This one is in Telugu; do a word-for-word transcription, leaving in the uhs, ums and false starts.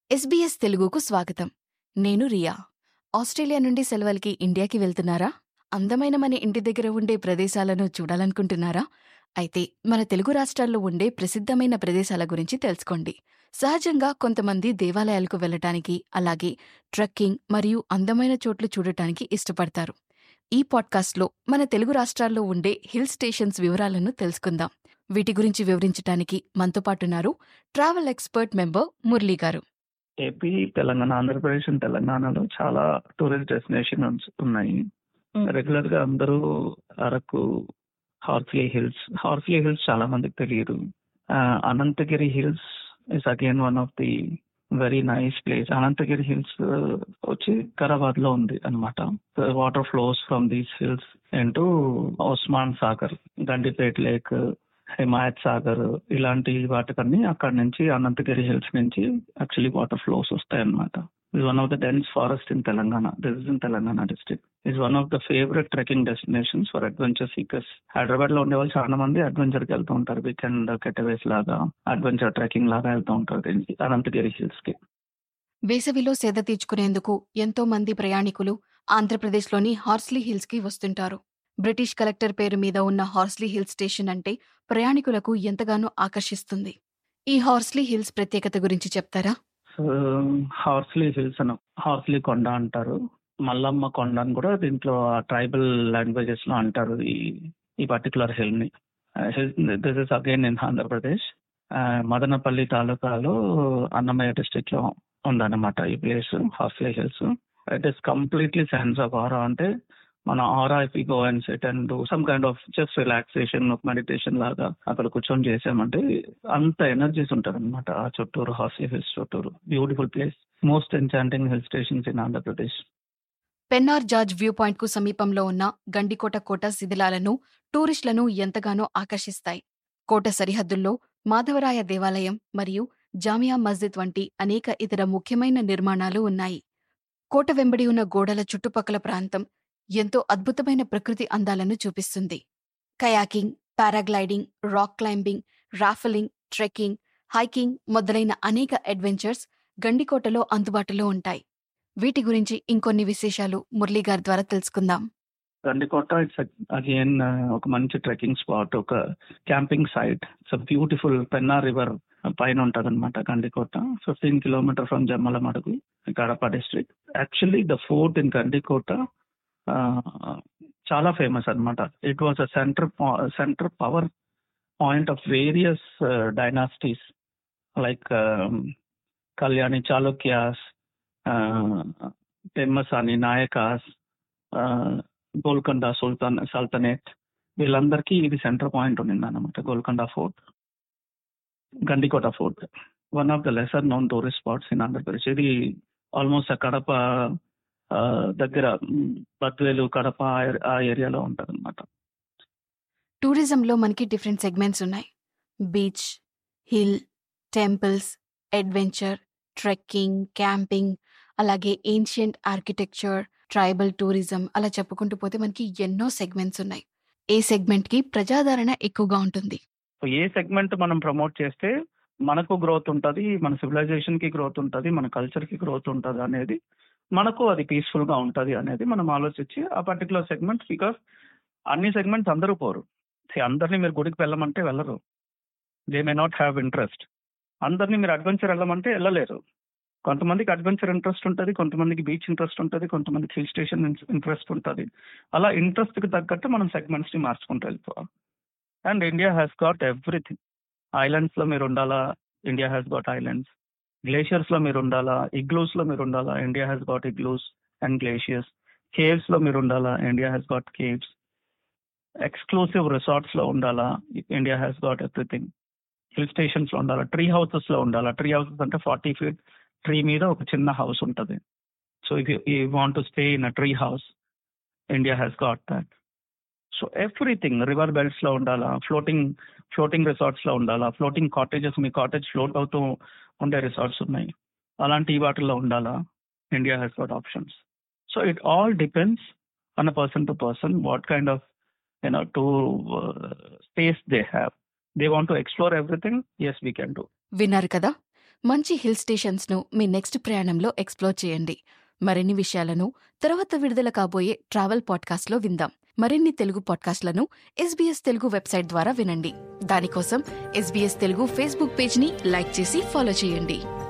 ఎస్బీఎస్ తెలుగుకు స్వాగతం. నేను రియా. ఆస్ట్రేలియా నుండి సెలవులకి ఇండియాకి వెళ్తున్నారా? అందమైన మన ఇంటి దగ్గర ఉండే ప్రదేశాలను చూడాలనుకుంటున్నారా? అయితే మన తెలుగు రాష్ట్రాల్లో ఉండే ప్రసిద్ధమైన ప్రదేశాల గురించి తెలుసుకోండి. సహజంగా కొంతమంది దేవాలయాలకు వెళ్ళటానికి, అలాగే ట్రెక్కింగ్ మరియు అందమైన చోట్లు చూడటానికి ఇష్టపడతారు. ఈ పాడ్కాస్ట్లో మన తెలుగు రాష్ట్రాల్లో ఉండే హిల్ స్టేషన్స్ వివరాలను తెలుసుకుందాం. వీటి గురించి వివరించడానికి మనతో పాటున్నారు travel expert member Murali garu. AP, Telangana, Andhra Pradesh and తెలంగాణలో చాలా టూరిస్ట్ డెస్టినేషన్స్ ఉన్నాయి. రెగ్యులర్ గా అందరూ అరకు, హార్స్లీ హిల్స్ హార్స్లీ హిల్స్ చాలా మందికి తెలియదు. Ananthagiri hills is again one of the very nice place. Ananthagiri hills వచ్చి వికారాబాద్ లో ఉంది అనమాట. Water flows from these hills into Osman Sagar, Gandipet lake, Himayat Sagar, ఇలాంటి వాటికన్నీ అక్కడ నుంచి అనంతగిరి హిల్స్ నుంచి యాక్చువల్లీ వాటర్ ఫ్లోస్ వస్తాయి అనమాట. Is one of the dense forest in Telangana. This is in Telangana district. Is one of the favourite trekking destinations for adventure seekers. Hyderabad లో ఉండే వాళ్ళు చాలా మంది అడ్వెంచర్ కి వెళ్తూ ఉంటారు. వీకెండ్ గెటవేస్ లాగా, అడ్వెంచర్ ట్రెకింగ్ లాగా వెళ్తూ ఉంటారు దీనికి, అనంతగిరి హిల్స్ కి. వేసవిలో సేద తీర్చుకునేందుకు ఎంతో మంది ప్రయాణికులు ఆంధ్రప్రదేశ్లోని హార్స్లీ హిల్స్ కి వస్తుంటారు. బ్రిటిష్ కలెక్టర్ పేరు మీద ఉన్న హార్స్లీ హిల్ స్టేషన్ అంటే ప్రయాణికులకు ఎంతగానో ఆకర్షిస్తుంది. ఈ హార్స్లీ హిల్స్ ప్రత్యేకత గురించి చెప్తారా? హార్స్లీ హిల్స్ అను హార్స్లీ కొండ అంటారు, మల్లమ్మ కొండ అని కూడా దీంట్లో ట్రైబల్ లాంగ్వేజెస్ లో అంటారు ఈ ఈ పర్టికులర్ హిల్ ని. This is again in Andhra Pradesh, Madanapalle తాలూకాలో అన్నమయ్య డిస్ట్రిక్ట్ లో ఉందన్నమాట ఈ place, Horsley hills. It is completely sense of aura. అంటే మన aura if you go and sit and do some kind of just relaxation, meditation లాగా అక్కడ కూర్చొని చేసామంటే అంత ఎనర్జీస్ ఉంటుంది అనమాట ఆ చుట్టూరు, హార్స్లీ హిల్స్ చుట్టూరు. Beautiful place, most enchanting hill stations in Andhra Pradesh. Pennar gorge view point కు సమీపంలో ఉన్న గండికోట కోట శిథిలాలను టూరిస్టులను ఎంతగానో ఆకర్షిస్తాయి. కోట సరిహద్దుల్లో మాధవరాయ దేవాలయం మరియు జామియా మస్జిద్ వంటి అనేక ఇతర ముఖ్యమైన నిర్మాణాలు ఉన్నాయి. కోట వెంబడి ఉన్న గోడల చుట్టుపక్కల ప్రాంతం ఎంతో అద్భుతమైన ప్రకృతి అందాలను చూపిస్తుంది. Kayaking, paragliding, rock climbing, rappelling, trekking, hiking మొదలైన అనేక అడ్వెంచర్స్ గండికోటలో అందుబాటులో ఉంటాయి. వీటి గురించి ఇంకొన్ని విశేషాలు మురళీ గారి ద్వారా తెలుసుకుందాం. గండికోట ఇట్స్ అగైన్ ఒక మంచి ట్రెక్కింగ్ స్పాట్, ఒక camping site. It's beautiful. Penna river పైన ఉంటుంది అనమాట Gandikota. Fifteen kilometer from Jammalamadugu, Kadapa district. Actually the fort in Gandikota చాలా ఫేమస్ అనమాట. It was a centre centre power point of various dynasties like Kalyani Chalukyas, Pemmasani Nayakas, Golconda sultan sultanate, వీళ్ళందరికీ ఇది సెంటర్ పాయింట్ ఉండింది అనమాట. Golconda fort, Gandikota fort, one of the lesser known tourist spots in Andhra Pradesh. ఇది ఆల్మోస్ట్ కడప దగ్గర, బద్వేలు, కడప ఆ ఏరియాలో ఉంటుంది అనమాట. టూరిజంలో మనకి డిఫరెంట్ సెగ్మెంట్స్ ఉన్నాయి. Beach, hill, temples, adventure, trekking, camping, అలాగే ఏన్షియంట్ ఆర్కిటెక్చర్, ట్రైబల్ టూరిజం, అలా చెప్పుకుంటూ పోతే మనకి ఎన్నో సెగ్మెంట్స్ ఉన్నాయి. ఏ సెగ్మెంట్ కి ప్రజాదరణ ఎక్కువగా ఉంటుంది? ఏ సెగ్మెంట్ మనం ప్రమోట్ చేస్తే మనకు గ్రోత్ ఉంటుంది, మన సివిలైజేషన్ కి గ్రోత్ ఉంటుంది, మన కల్చర్ కి గ్రోత్ ఉంటుంది అనేది, మనకు అది పీస్ఫుల్ గా ఉంటుంది అనేది మనం ఆలోచించి ఆ పర్టికులర్ సెగ్మెంట్. బికాస్ అన్ని సెగ్మెంట్స్ అందరూ పోరు. అందరినీ మీరు గుడికి వెళ్ళమంటే వెళ్ళరు, they may not have interest. అందరినీ మీరు అడ్వెంచర్ వెళ్ళమంటే వెళ్ళలేరు. కొంతమందికి అడ్వెంచర్ ఇంట్రెస్ట్ ఉంటుంది, కొంతమందికి బీచ్ ఇంట్రెస్ట్ ఉంటుంది, కొంతమందికి హిల్ స్టేషన్ ఇంట్రెస్ట్ ఉంటుంది. అలా ఇంట్రెస్ట్ కి తగ్గట్టు మనం సెగ్మెంట్స్ ని మార్చుకుంటూ వెళ్ళిపోవాలి. And India has got everything. Islands లో మీరు ఉండాలా, India has got islands. Glaciers లో మీరు ఉండాలా, ఇగ్లూస్ లో మీరు ఉండాలా, India has got igloos and glaciers. Caves లో మీరు ఉండాలా, India has got caves. Exclusive resorts లో ఉండాలా, India has got everything. Hill stations లో ఉండాలా, ట్రీ హౌసెస్ లో ఉండాలా. ట్రీ హౌసెస్ అంటే ఫార్టీ ఫీట్ ట్రీ మీద ఒక చిన్న హౌస్ ఉంటుంది. So if you want to stay in a tree house, India has got that. So everything. River belts లో ఉండాలా, ఫ్లోటింగ్ ఫ్లోటింగ్ రిసార్ట్స్ లో ఉండాలా, ఫ్లోటింగ్ కాటేజెస్, మీ కాటేజ్ ఫ్లోట్ అవుతూ ఉండే రిసార్ట్స్ ఉన్నాయి, అలాంటి వాటిల్లో ఉండాలా, India has got options. So it all depends on a person to person what kind of you know to space they have. They want to explore everything, as we can do. విన్నారు కదా, మంచి హిల్ స్టేషన్స్ను మీ నెక్స్ట్ ప్రయాణంలో ఎక్స్ప్లోర్ చేయండి. మరిన్ని విషయాలను తర్వాత విడుదల కాబోయే ట్రావెల్ పాడ్కాస్ట్లో విందాం. మరిన్ని తెలుగు పాడ్కాస్ట్లను ఎస్బీఎస్ తెలుగు వెబ్సైట్ ద్వారా వినండి. దానికోసం ఎస్బీఎస్ తెలుగు ఫేస్బుక్ పేజ్ని లైక్ చేసి ఫాలో చేయండి.